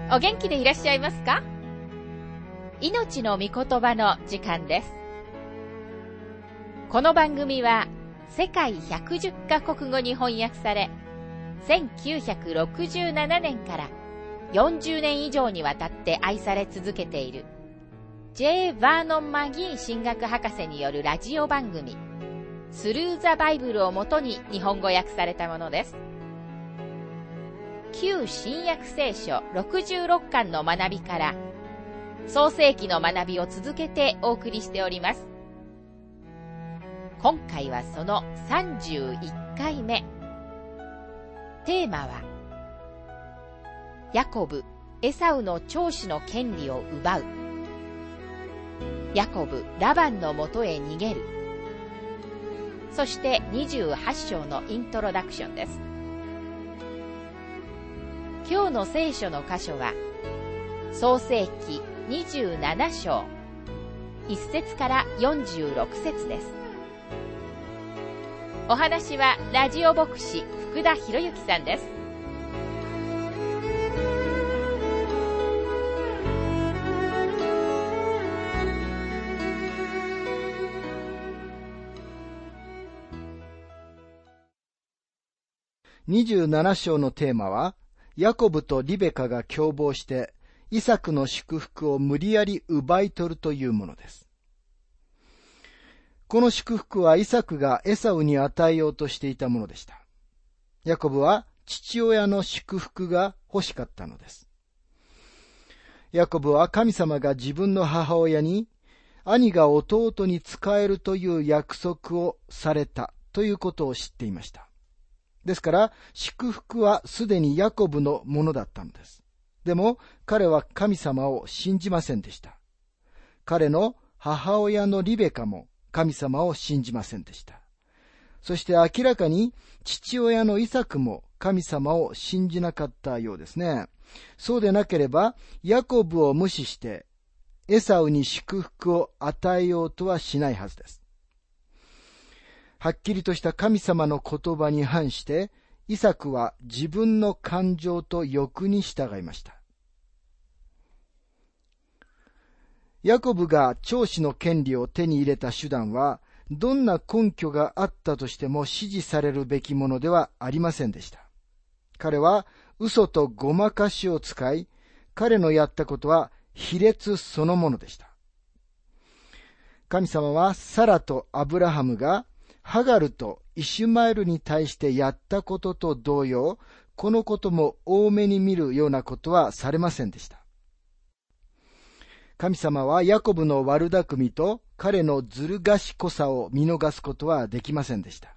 お元気でいらっしゃいますか？命の御言葉の時間です。この番組は世界110カ国語に翻訳され、1967年から40年以上にわたって愛され続けている J. バーノン・マギー神学博士によるラジオ番組スルー・ザ・バイブルをもとに日本語訳されたものです。旧新約聖書66巻の学びから創世記の学びを続けてお送りしております。今回はその31回目。テーマはヤコブ、エサウの長子の権利を奪う。ヤコブ、ラバンのもとへ逃げる。そして28章のイントロダクションです。今日の聖書の箇所は創世記27章1節から46節です。お話はラジオ牧師福田博之さんです。 27章のテーマは、ヤコブとリベカが共謀して、イサクの祝福を無理やり奪い取るというものです。この祝福はイサクがエサウに与えようとしていたものでした。ヤコブは父親の祝福が欲しかったのです。ヤコブは神様が自分の母親に、兄が弟に仕えるという約束をされたということを知っていました。ですから、祝福はすでにヤコブのものだったのです。でも、彼は神様を信じませんでした。彼の母親のリベカも神様を信じませんでした。そして明らかに父親のイサクも神様を信じなかったようですね。そうでなければ、ヤコブを無視して、エサウに祝福を与えようとはしないはずです。はっきりとした神様の言葉に反して、イサクは自分の感情と欲に従いました。ヤコブが長子の権利を手に入れた手段は、どんな根拠があったとしても支持されるべきものではありませんでした。彼は嘘とごまかしを使い、彼のやったことは卑劣そのものでした。神様はサラとアブラハムがハガルとイシュマエルに対してやったことと同様、このことも大目に見るようなことはされませんでした。神様はヤコブの悪巧みと彼のずる賢さを見逃すことはできませんでした。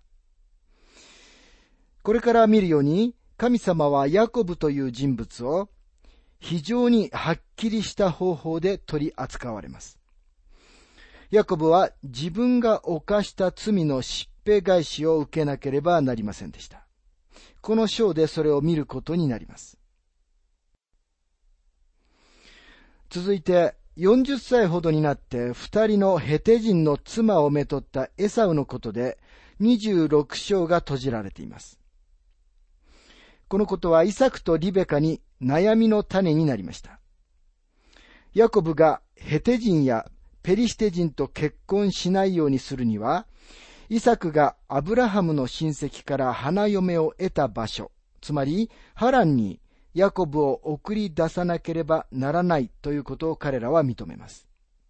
これから見るように、神様はヤコブという人物を非常にはっきりした方法で取り扱われます。ヤコブは自分が犯した罪のしっぺ返しを受けなければなりませんでした。この章でそれを見ることになります。続いて、40歳ほどになって2人のヘテ人の妻をめとったエサウのことで26章が閉じられています。このことはイサクとリベカに悩みの種になりました。ヤコブがヘテ人やペリシテ人と結婚しないようにするには、イサクがアブラハムの親戚から花嫁を得た場所、つまりハランにヤコブを送り出さなければならないということを彼らは認めます。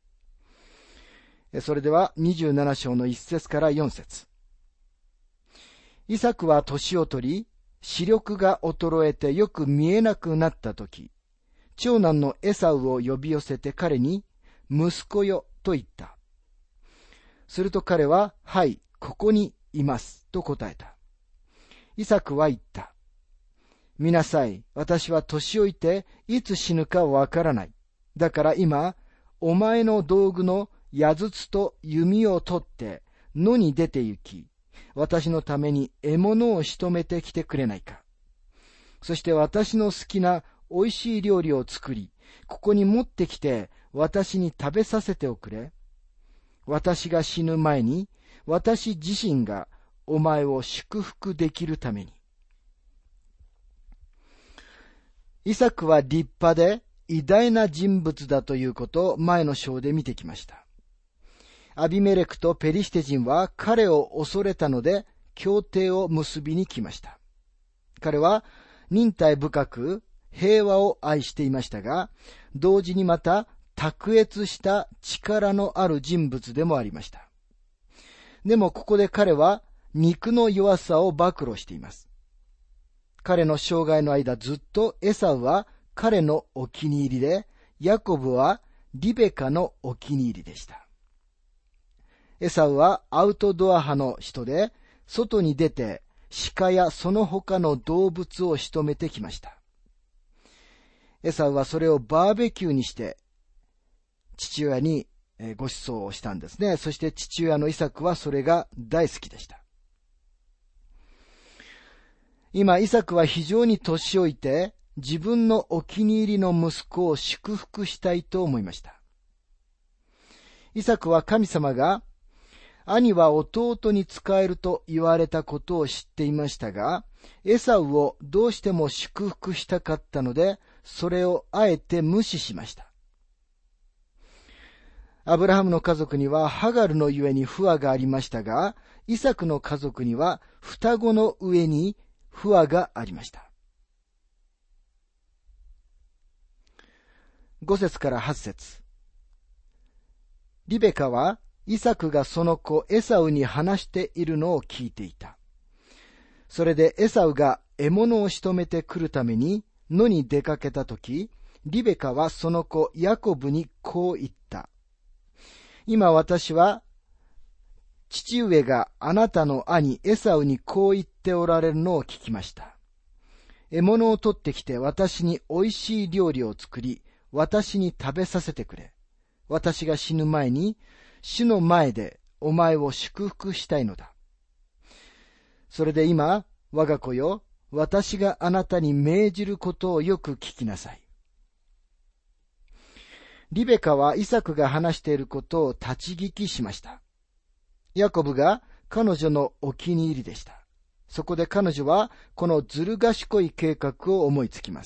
それでは27章の1節から4節。イサクは年を取り、視力が衰えてよく見えなくなったとき、長男のエサウを呼び寄せて彼に、息子よと言った。すると彼は、はい、ここにいますと答えた。イサクは言った。見なさい、私は年老いていつ死ぬかわからない。だから今、お前の道具の矢筒と弓を取って野に出て行き、私のために獲物を仕留めてきてくれないか。そして私の好きなおいしい料理を作り、ここに持ってきて私に食べさせておくれ。私が死ぬ前に私自身がお前を祝福できるために。 イサクは立派で偉大な人物だということを前の章で見てきました。アビメレクとペリシテ人は彼を恐れたので協定を結びに来ました。彼は忍耐深く平和を愛していましたが、同時にまた卓越した力のある人物でもありました。でもここで彼は肉の弱さを暴露しています。彼の生涯の間ずっとエサウは彼のお気に入りで、ヤコブはリベカのお気に入りでした。エサウはアウトドア派の人で、外に出て鹿やその他の動物を仕留めてきました。エサウはそれをバーベキューにして父親にご馳走をしたんですね。そして父親のイサクはそれが大好きでした。今イサクは非常に年老いて、自分のお気に入りの息子を祝福したいと思いました。イサクは神様が兄は弟に仕えると言われたことを知っていましたが、エサウをどうしても祝福したかったので、それをあえて無視しました。アブラハムの家族にはハガルのゆえに不和がありましたが、イサクの家族には双子の上に不和がありました。5節から8節。リベカはイサクがその子エサウに話しているのを聞いていた。それでエサウが獲物を仕留めてくるために野に出かけたとき、リベカはその子ヤコブにこう言った。今私は父上があなたの兄エサウにこう言っておられるのを聞きました。獲物を取ってきて私においしい料理を作り、私に食べさせてくれ。私が死ぬ前に主の前でお前を祝福したいのだ。それで今、我が子よ、私があなたに命じることをよく聞きなさい。リベカはイサクが話していることを立ち聞きしました。ヤコブが彼女のお気に入りでした。そこで彼女はこのずる賢い計画を思いつきます。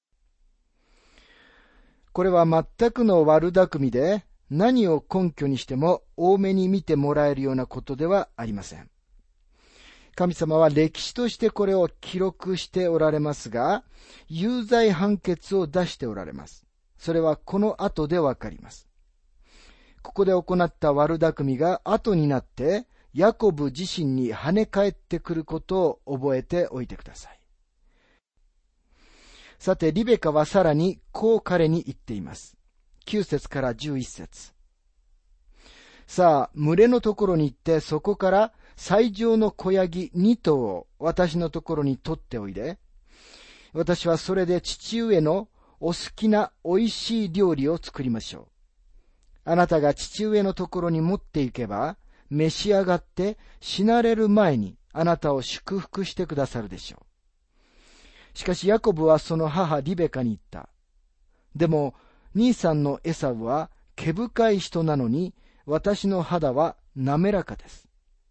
これは全くの悪巧みで、何を根拠にしても多めに見てもらえるようなことではありません。神様は歴史としてこれを記録しておられますが、有罪判決を出しておられます。それはこの後でわかります。ここで行った悪巧みが後になってヤコブ自身に跳ね返ってくることを覚えておいてください。さてリベカはさらにこう彼に言っています。9節から11節。さあ群れのところに行ってそこから最上の子ヤギ2頭を私のところに取っておいで。私はそれで父上のお好きなおいしい料理を作りましょう。あなたが父上のところに持って行けば、召し上がって死なれる前にあなたを祝福してくださるでしょう。しかしヤコブはその母リベカに言った。でも兄さんのエサウは毛深い人なのに、私の肌は滑らかです。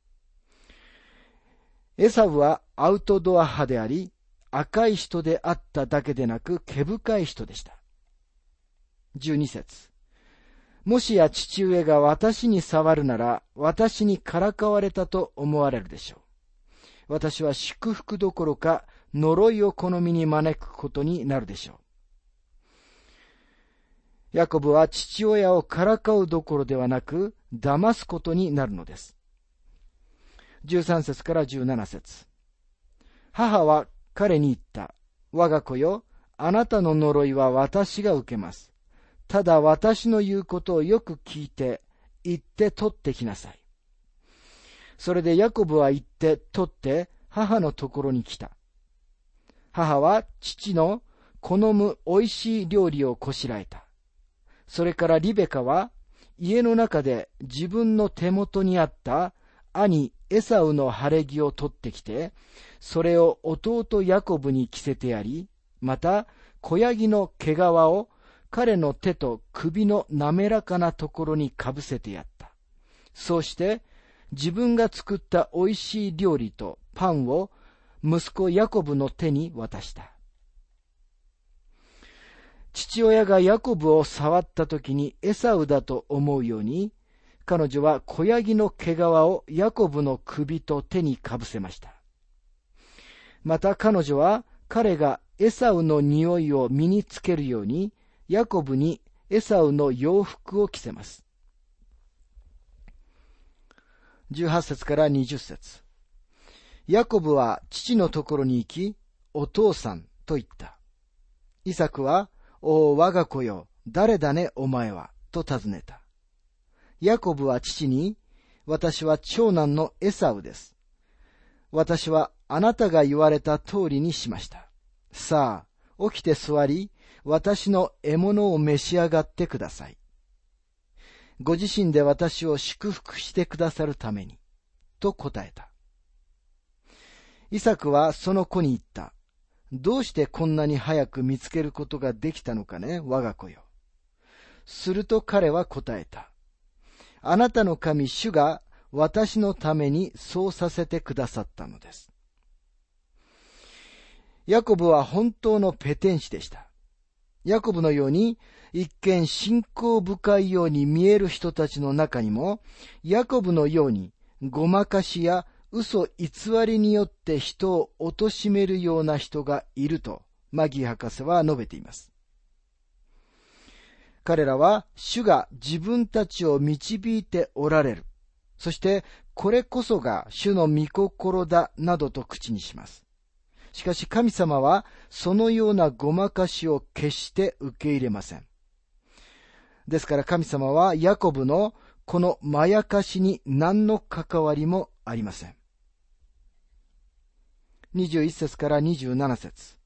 エサウはアウトドア派であり、赤い人であっただけでなく毛深い人でした。12節。もしや父上が私に触るなら、私にからかわれたと思われるでしょう。私は祝福どころか呪いを好みに招くことになるでしょう。ヤコブは父親をからかうどころではなく、騙すことになるのです。13節から17節。母は彼に言った。我が子よ、あなたの呪いは私が受けます。ただ私の言うことをよく聞いて、行って取ってきなさい。それでヤコブは行って取って母のところに来た。母は父の好むおいしい料理をこしらえた。それからリベカは家の中で自分の手元にあった兄エサウの晴れ着を取ってきて、それを弟ヤコブに着せてやり、また子ヤギの毛皮を彼の手と首の滑らかなところにかぶせてやった。そうして自分が作ったおいしい料理とパンを息子ヤコブの手に渡した。 父親がヤコブを触った時にエサウだと思うように、彼女は子ヤギの毛皮をヤコブの首と手にかぶせました。また彼女は彼がエサウの匂いを身につけるように、ヤコブにエサウの洋服を着せます。18節から20節。ヤコブは父のところに行き、お父さんと言った。イサクは、お我が子よ、誰だねお前は、と尋ねた。ヤコブは父に、私は長男のエサウです。私はあなたが言われた通りにしました。さあ、起きて座り、私の獲物を召し上がってください。ご自身で私を祝福してくださるために、と答えた。イサクはその子に言った。どうしてこんなに早く見つけることができたのかね、我が子よ。すると彼は答えた。あなたの神主が私のためにそうさせてくださったのです。ヤコブは本当のペテン師でした。ヤコブのように一見信仰深いように見える人たちの中にも、ヤコブのようにごまかしや嘘偽りによって人を貶めるような人がいるとマギー博士は述べています。彼らは主が自分たちを導いておられる。そしてこれこそが主の御心だなどと口にします。しかし神様はそのようなごまかしを決して受け入れません。ですから神様はヤコブのこのまやかしに何の関わりもありません。21節から27節。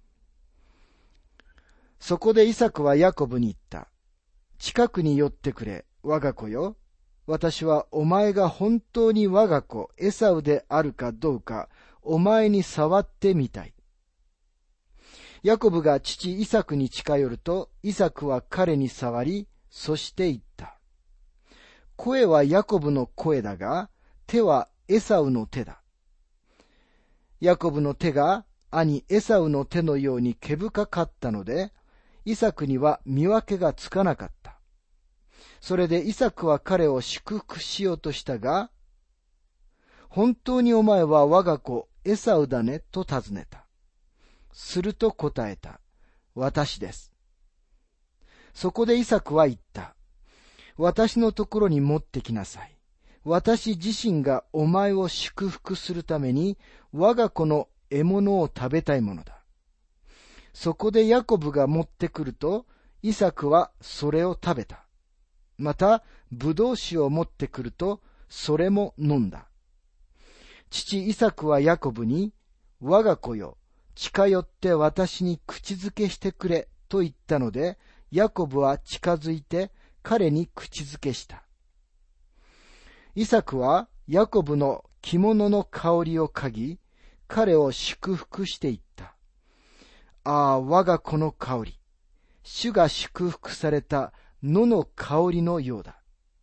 そこでイサクはヤコブに言った。近くに寄ってくれ、我が子よ。私はお前が本当に我が子エサウであるかどうか、お前に触ってみたい。ヤコブが父イサクに近寄ると、イサクは彼に触り、そして言った。声はヤコブの声だが、手はエサウの手だ。ヤコブの手が兄エサウの手のように毛深かったので、イサクには見分けがつかなかった。それでイサクは彼を祝福しようとしたが、本当にお前は我が子エサウだねと尋ねた。すると答えた。私です。そこでイサクは言った。私のところに持ってきなさい。私自身がお前を祝福するために我が子の獲物を食べたいものだ。そこでヤコブが持ってくると、イサクはそれを食べた。また、ブドウ酒を持ってくると、それも飲んだ。父イサクはヤコブに、我が子よ、近寄って私に口づけしてくれと言ったので、ヤコブは近づいて彼に口づけした。イサクはヤコブの着物の香りを嗅ぎ、彼を祝福していった。ああ、我が子の香り。主が祝福された野の香りのようだ。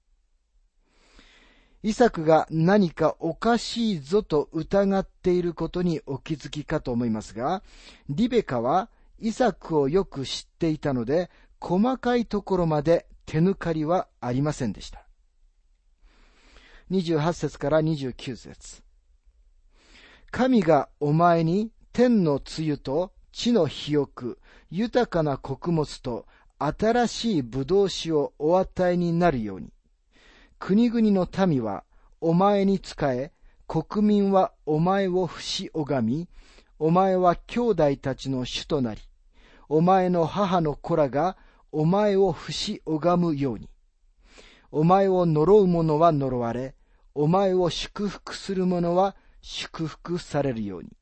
イサクが何かおかしいぞと疑っていることにお気づきかと思いますが、リベカはイサクをよく知っていたので、細かいところまで手抜かりはありませんでした。28節から29節。神がお前に天の露と地の肥沃、豊かな穀物と新しいブドウ酒をお与えになるように、国々の民はお前に仕え、国民はお前を不死拝み、お前は兄弟たちの主となり、お前の母の子らがお前を不死拝むように、お前を呪う者は呪われ、お前を祝福する者は祝福されるように。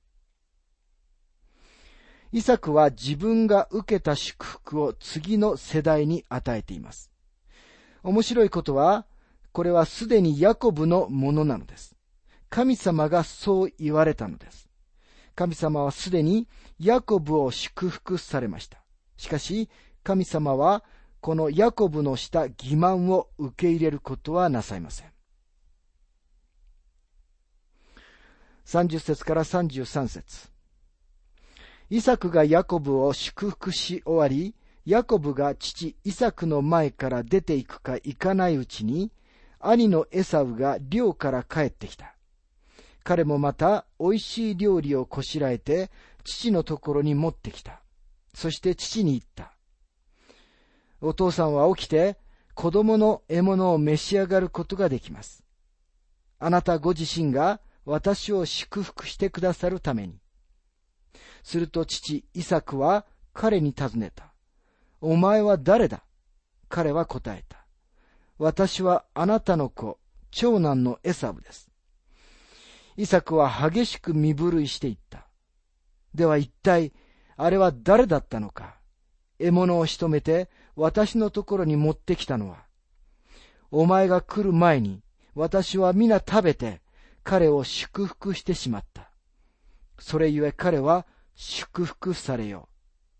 イサクは自分が受けた祝福を次の世代に与えています。面白いことは、これはすでにヤコブのものなのです。神様がそう言われたのです。神様はすでにヤコブを祝福されました。しかし、神様はこのヤコブのした欺瞞を受け入れることはなさいません。30節から33節。イサクがヤコブを祝福し終わり、 ヤコブが父イサクの前から出て行くか行かないうちに、兄のエサウが漁から帰ってきた。彼もまた美味しい料理をこしらえて父のところに持ってきた。そして父に言った。お父さんは起きて子供の獲物を召し上がることができます。あなたご自身が私を祝福してくださるために。すると父イサクは彼に尋ねた。お前は誰だ？彼は答えた。私はあなたの子、長男のエサウです。イサクは激しく身震いしていった。では一体あれは誰だったのか。獲物を仕留めて私のところに持ってきたのは。お前が来る前に私は皆食べて彼を祝福してしまった。それゆえ彼は祝福されよ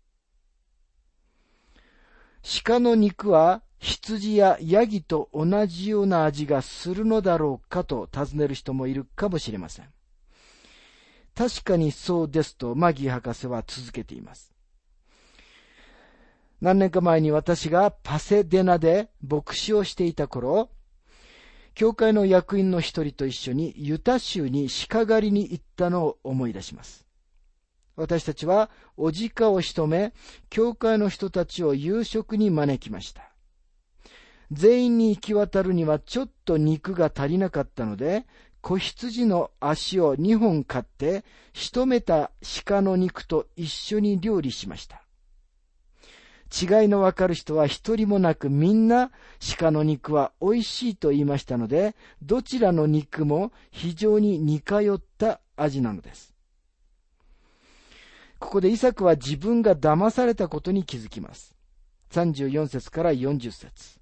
う。鹿の肉は羊やヤギと同じような味がするのだろうかと尋ねる人もいるかもしれません。確かにそうですとマギー博士は続けています。何年か前に私がパセデナで牧師をしていた頃、教会の役員の一人と一緒にユタ州に鹿狩りに行ったのを思い出します。私たちはお鹿を仕留め、教会の人たちを夕食に招きました。全員に行き渡るにはちょっと肉が足りなかったので、子羊の足を2本買って仕留めた鹿の肉と一緒に料理しました。違いのわかる人は一人もなく、みんな鹿の肉は美味しいと言いましたので、どちらの肉も非常に似通った味なのです。ここでイサクは自分が騙されたことに気づきます。34節から40節。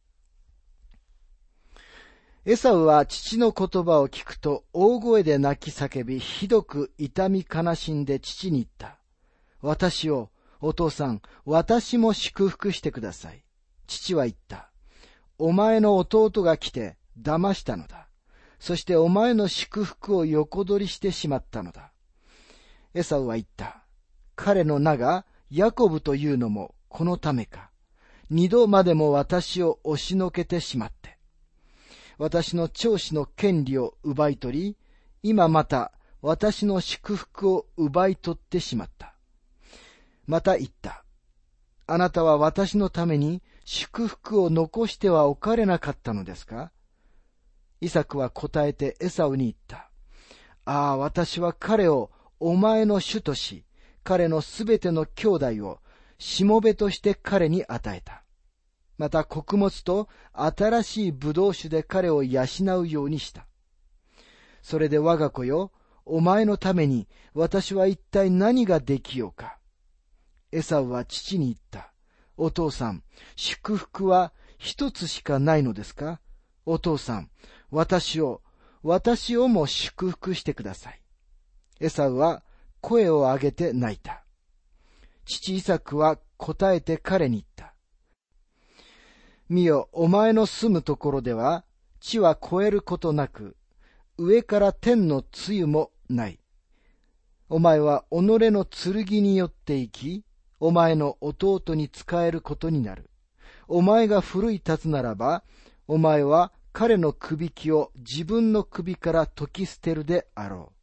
エサウは父の言葉を聞くと大声で泣き叫び、ひどく痛み悲しんで父に言った。私を、お父さん、私も祝福してください。父は言った。お前の弟が来て騙したのだ。そしてお前の祝福を横取りしてしまったのだ。エサウは言った。彼の名がヤコブというのもこのためか。二度までも私を押しのけてしまって。私の長子の権利を奪い取り、今また私の祝福を奪い取ってしまった。また言った。あなたは私のために祝福を残してはおかれなかったのですか？イサクは答えてエサウに言った。ああ、私は彼をお前の主とし、彼のすべての兄弟をしもべとして彼に与えた。また穀物と新しいブドウ酒で彼を養うようにした。それで我が子よ、お前のために私は一体何ができようか。エサウは父に言った。お父さん、祝福は一つしかないのですか？お父さん、私をも祝福してください。エサウは声を上げて泣いた。父イサクは答えて彼に言った。見よ、お前の住むところでは地は越えることなく、上から天の露もない。お前は己の剣によって生き、お前の弟に仕えることになる。お前が奮い立つならば、お前は彼の首輝を自分の首から解き捨てるであろ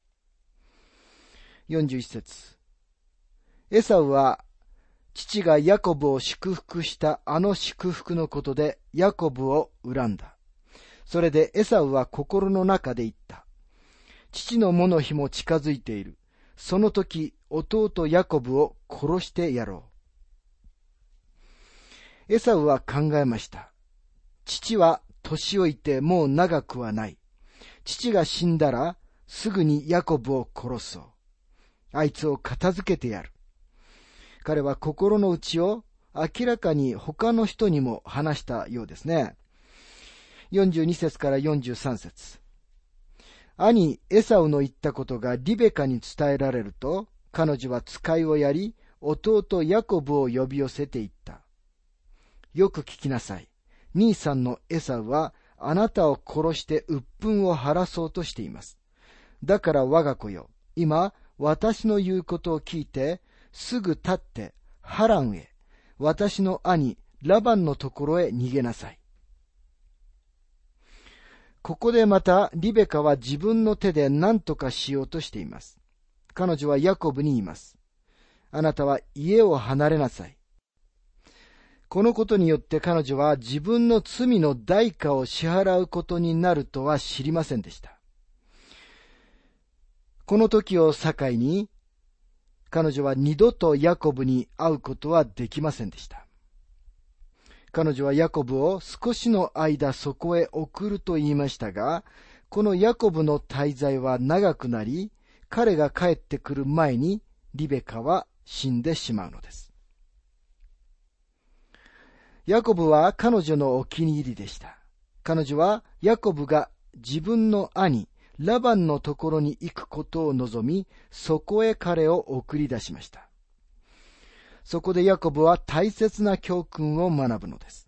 う。41節。エサウは父がヤコブを祝福したあの祝福のことでヤコブを恨んだ。それでエサウは心の中で言った。父のもの日も近づいている。その時、弟ヤコブを殺してやろう。エサウは考えました。父は年老いてもう長くはない。父が死んだらすぐにヤコブを殺そう。あいつを片付けてやる。彼は心の内を明らかに他の人にも話したようですね。42節から43節。兄エサウの言ったことがリベカに伝えられると、彼女は使いをやり、弟ヤコブを呼び寄せて言った。よく聞きなさい。兄さんのエサウはあなたを殺して鬱憤を晴らそうとしています。だから我が子よ、今私の言うことを聞いて、すぐ立ってハランへ、 私の兄ラバンのところへ逃げなさい。ここでまたリベカは自分の手で何とかしようとしています。彼女はヤコブに言います。あなたは家を離れなさい。このことによって彼女は自分の罪の代価を支払うことになるとは知りませんでした。この時を境に、彼女は二度とヤコブに会うことはできませんでした。彼女はヤコブを少しの間そこへ送ると言いましたが、このヤコブの滞在は長くなり、彼が帰ってくる前にリベカは死んでしまうのです。ヤコブは彼女のお気に入りでした。彼女はヤコブが自分の兄ラバンのところに行くことを望み、そこへ彼を送り出しました。そこでヤコブは大切な教訓を学ぶのです。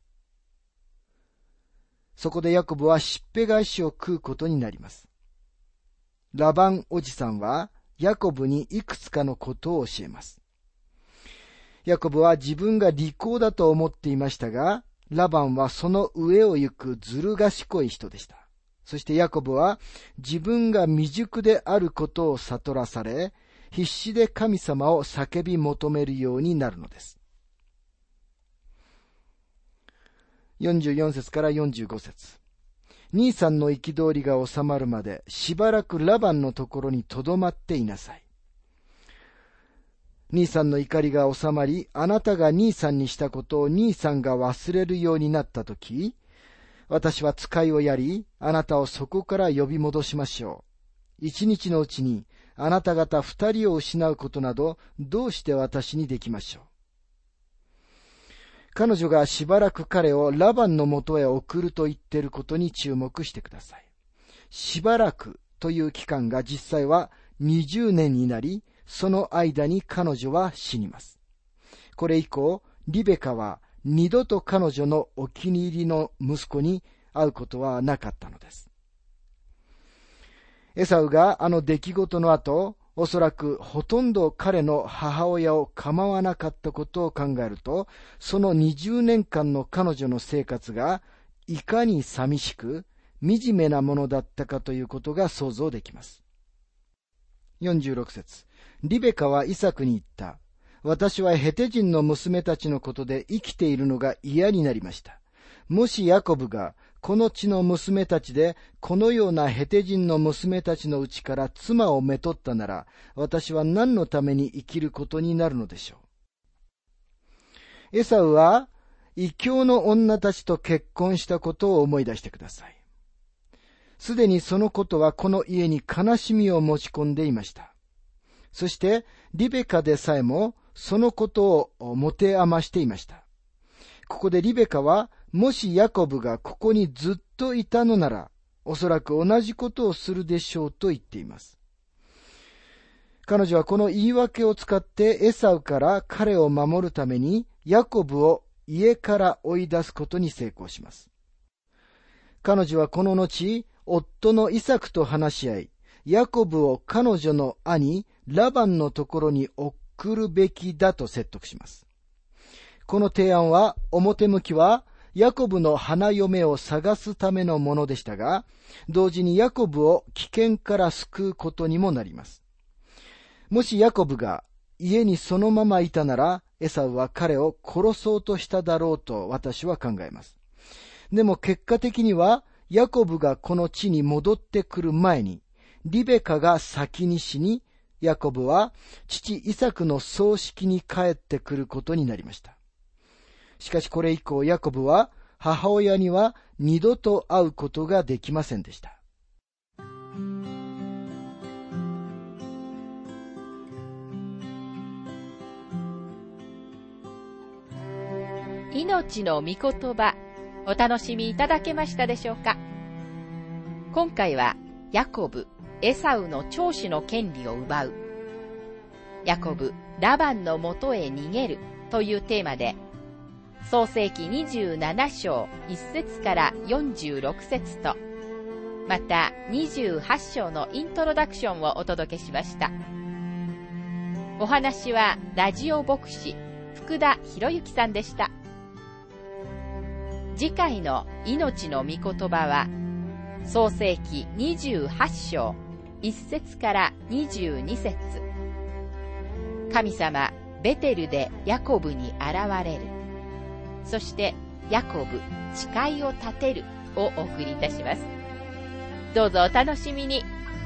そこでヤコブはしっぺ返しを食うことになります。ラバンおじさんはヤコブにいくつかのことを教えます。ヤコブは自分が利口だと思っていましたが、ラバンはその上を行くずる賢い人でした。そしてヤコブは自分が未熟であることを悟らされ、必死で神様を叫び求めるようになるのです。44節から45節。兄さんの憤りが収まるまでしばらくラバンのところにとどまっていなさい。兄さんの怒りが収まり、あなたが兄さんにしたことを兄さんが忘れるようになったとき、私は使いをやり、あなたをそこから呼び戻しましょう。一日のうちにあなた方二人を失うことなどどうして私にできましょう。彼女がしばらく彼をラバンのもとへ送ると言っていることに注目してください。しばらくという期間が実際は20年になり、その間に彼女は死にます。これ以降、リベカは二度と彼女のお気に入りの息子に会うことはなかったのです。エサウがあの出来事の後、おそらくほとんど彼の母親を構わなかったことを考えると、その20年間の彼女の生活がいかに寂しく惨めなものだったかということが想像できます。46節。リベカはイサクに言った。私はヘテ人の娘たちのことで生きているのが嫌になりました。もしヤコブがこの地の娘たちでこのようなヘテ人の娘たちのうちから妻をめとったなら、私は何のために生きることになるのでしょう。エサウは異教の女たちと結婚したことを思い出してください。すでにそのことはこの家に悲しみを持ち込んでいました。そしてリベカでさえもそのことを持て余していました。ここでリベカは、もしヤコブがここにずっといたのなら、おそらく同じことをするでしょうと言っています。彼女はこの言い訳を使ってエサウから彼を守るためにヤコブを家から追い出すことに成功します。彼女はこの後、夫のイサクと話し合い、ヤコブを彼女の兄ラバンのところに送るべきだと説得します。この提案は表向きはヤコブの花嫁を探すためのものでしたが、同時にヤコブを危険から救うことにもなります。もしヤコブが家にそのままいたなら、エサウは彼を殺そうとしただろうと私は考えます。でも結果的にはヤコブがこの地に戻ってくる前に、リベカが先に死に、ヤコブは父イサクの葬式に帰ってくることになりました。しかしこれ以降ヤコブは母親には二度と会うことができませんでした。 命の御言葉、お楽しみいただけましたでしょうか。今回はヤコブ、エサウの長子の権利を奪う、ヤコブ、ラバンのもとへ逃げるというテーマで、創世記27章1節から46節と、また28章のイントロダクションをお届けしました。お話はラジオ牧師福福田博之さんでした。次回の命の御言葉は、創世記28章1節から22節。神様、ベテルでヤコブに現れる。そしてヤコブ、誓いを立てるをお送りいたします。どうぞお楽しみに。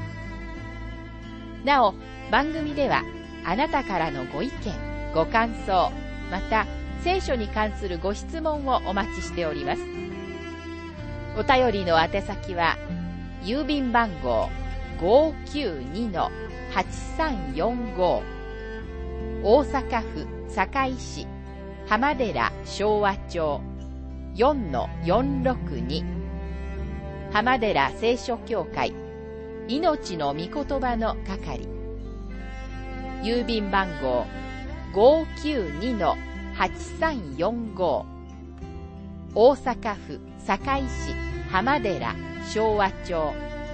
なお、番組ではあなたからのご意見、ご感想、また聖書に関するご質問をお待ちしております。お便りの宛先は、郵便番号 592-8345 大阪府堺市浜寺昭和町 4-462 浜寺聖書協会命の御言葉の係、郵便番号 592-8345 大阪府堺市浜寺昭和町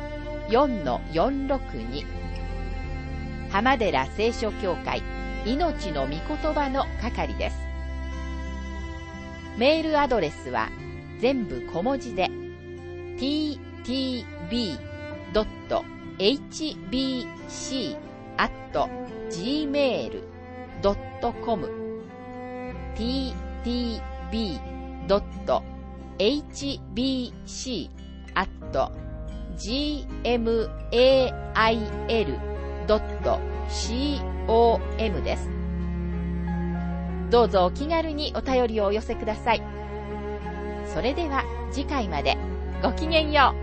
4-462 浜寺聖書協会命の御言葉の係です。メールアドレスは全部小文字で ttb.hbc@gmail.com ttb.hbc@gmail.com です。どうぞお気軽にお便りをお寄せください。それでは次回までごきげんよう。